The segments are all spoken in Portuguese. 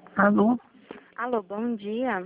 Alô? Alô, bom dia.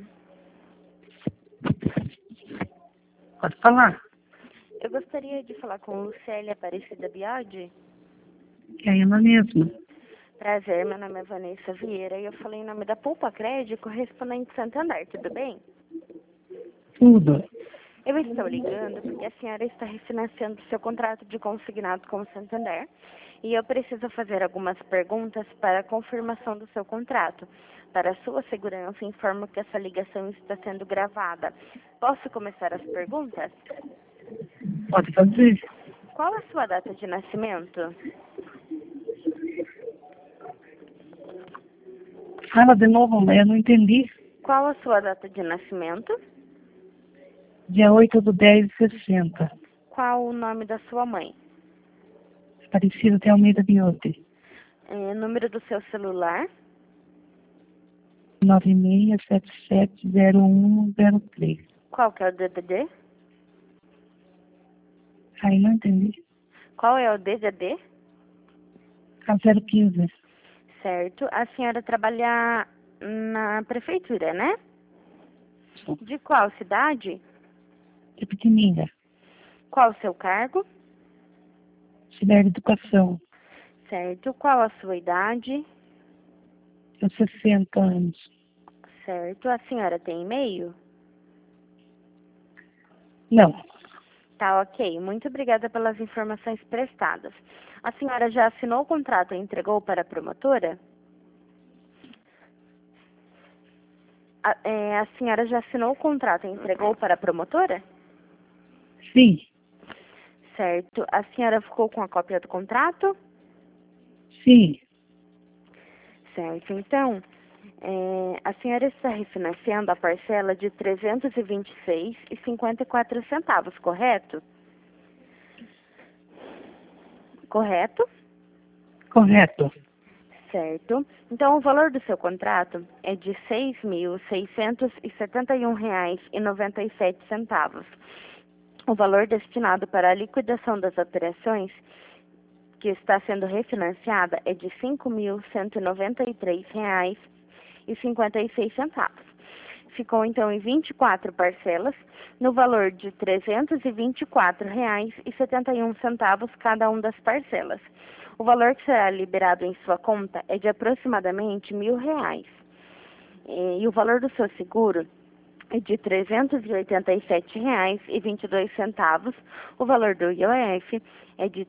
Pode falar? Eu gostaria de falar com Lucélia Aparecida Biodi. É ela mesma. Prazer, meu nome é Vanessa Vieira e eu falei em nome da Poupa Crédito, correspondente Santander, tudo bem? Tudo. Eu estou ligando porque a senhora está refinanciando seu contrato de consignado com o Santander e eu preciso fazer algumas perguntas para a confirmação do seu contrato. Para sua segurança, informo que essa ligação está sendo gravada. Posso começar as perguntas? Pode fazer? Qual a sua data de nascimento? Fala de novo, mas eu não entendi. Qual a sua data de nascimento? Dia 8/10/60. Qual o nome da sua mãe? Aparecido até Almeida Biote. Número do seu celular? 96770103. Qual que é o DDD? Aí não entendi. Qual é o DDD? A 015. Certo. A senhora trabalha na prefeitura, né? De qual cidade? De pequenininha. Qual o seu cargo? Auxiliar de educação. Certo. Qual a sua idade? Tenho 60 anos. Certo. A senhora tem e-mail? Não. Tá, ok. Muito obrigada pelas informações prestadas. A senhora já assinou o contrato e entregou para a promotora? A senhora já assinou o contrato e entregou para a promotora? Sim. Certo. A senhora ficou com a cópia do contrato? Sim. Certo. Então, a senhora está refinanciando a parcela de R$ 326,54, correto? Correto? Correto. Certo. Então, o valor do seu contrato é de R$ 6.671,97. O valor destinado para a liquidação das operações que está sendo refinanciada é de R$ 5.193,56. Ficou, então, em 24 parcelas, no valor de R$ 324,71 cada uma das parcelas. O valor que será liberado em sua conta é de aproximadamente R$ 1.000. E o valor do seu seguro é de R$ 387,22. O valor do IOF é de R$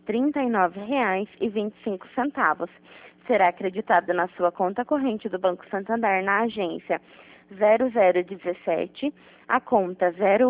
39,25. Será acreditado na sua conta corrente do Banco Santander na agência 0017, a conta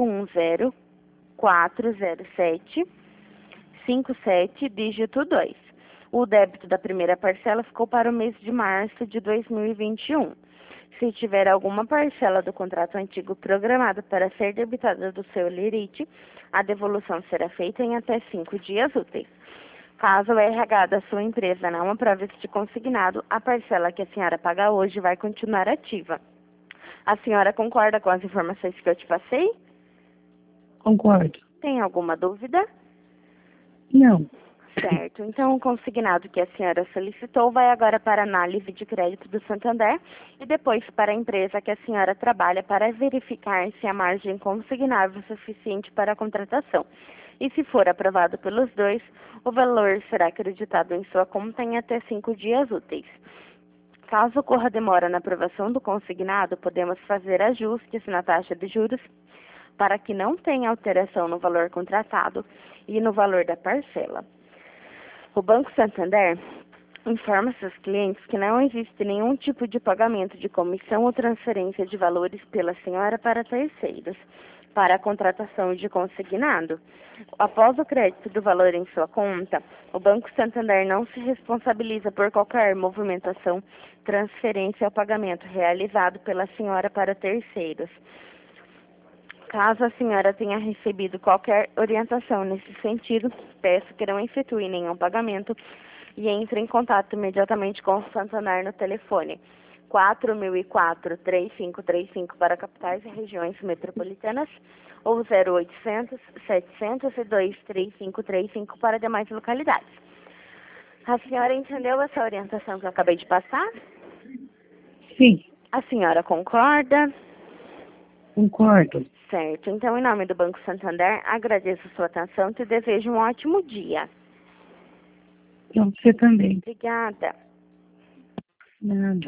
01040757, dígito 2. O débito da primeira parcela ficou para o mês de março de 2021. Se tiver alguma parcela do contrato antigo programada para ser debitada do seu limite, a devolução será feita em até 5 dias úteis. Caso o RH da sua empresa não aprove este consignado, a parcela que a senhora paga hoje vai continuar ativa. A senhora concorda com as informações que eu te passei? Concordo. Tem alguma dúvida? Não. Certo. Então, o consignado que a senhora solicitou vai agora para a análise de crédito do Santander e depois para a empresa que a senhora trabalha para verificar se a margem consignável é suficiente para a contratação. E se for aprovado pelos dois, o valor será acreditado em sua conta em até 5 dias úteis. Caso ocorra demora na aprovação do consignado, podemos fazer ajustes na taxa de juros para que não tenha alteração no valor contratado e no valor da parcela. O Banco Santander informa seus clientes que não existe nenhum tipo de pagamento de comissão ou transferência de valores pela senhora para terceiros para a contratação de consignado. Após o crédito do valor em sua conta, o Banco Santander não se responsabiliza por qualquer movimentação, transferência ou pagamento realizado pela senhora para terceiros. Caso a senhora tenha recebido qualquer orientação nesse sentido, peço que não efetue nenhum pagamento e entre em contato imediatamente com o Santander no telefone 4004-3535 para capitais e regiões metropolitanas ou 0800-702-3535 para demais localidades. A senhora entendeu essa orientação que eu acabei de passar? Sim. A senhora concorda? Concordo. Certo. Então, em nome do Banco Santander, agradeço sua atenção e te desejo um ótimo dia. Pra você também. Obrigada. Nada.